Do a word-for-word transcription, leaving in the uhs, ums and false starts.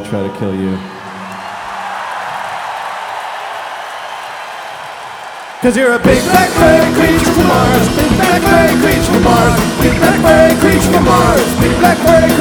try to kill you. Cause you're a big black furry creature from Mars, big black furry creature from Mars, big black furry creature from Mars, big black furry